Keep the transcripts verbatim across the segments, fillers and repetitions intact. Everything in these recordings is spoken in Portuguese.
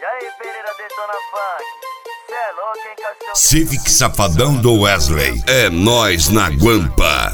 aí, Pereira Detona Funk, cê é louco, hein, cachorro? Civic Safadão do Wesley, é nós na guampa.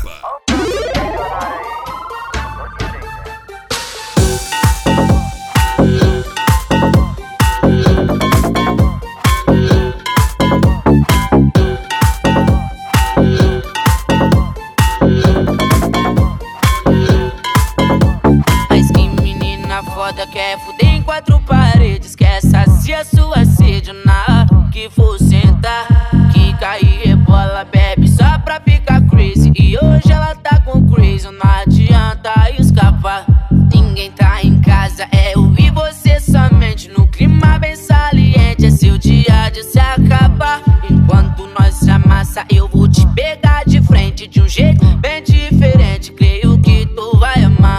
Foda quer fuder em quatro paredes, quer saciar sua sede na que for sentar, que cair rebola, bebe só pra ficar crazy. E hoje ela tá com crazy, não adianta escapar. Ninguém tá em casa, é eu e você somente no clima bem saliente. É seu dia de se acabar. Enquanto nós se amassa, eu vou te pegar de frente de um jeito bem diferente. Creio que tu vai amar.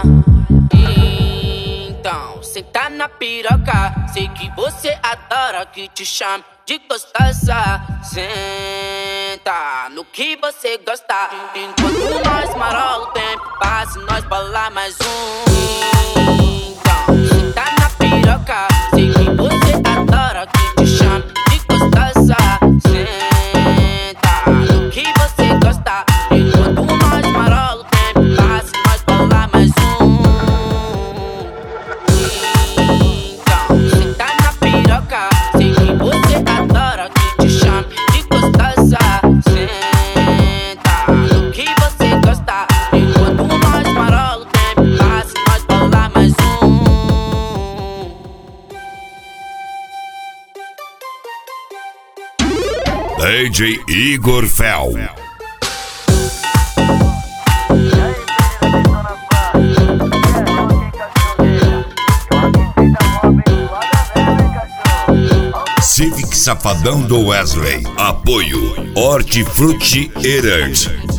Senta na piroca, sei que você adora que te chame de gostosa. Senta no que você gosta, enquanto nós marola o tempo passa e nós bola mais um. Então, senta na piroca, sei que você adora que te chame de gostosa. Senta no que você gosta, enquanto nós marola o tempo passa e nós bola mais um. Sei que você adora que te chame de gostosa. Senta no que você gosta, enquanto nós marola o tempo passa e nós bola mais um. D J Igor Fel. Civic Safadão do Wesley. Apoio Hortifruti Erard.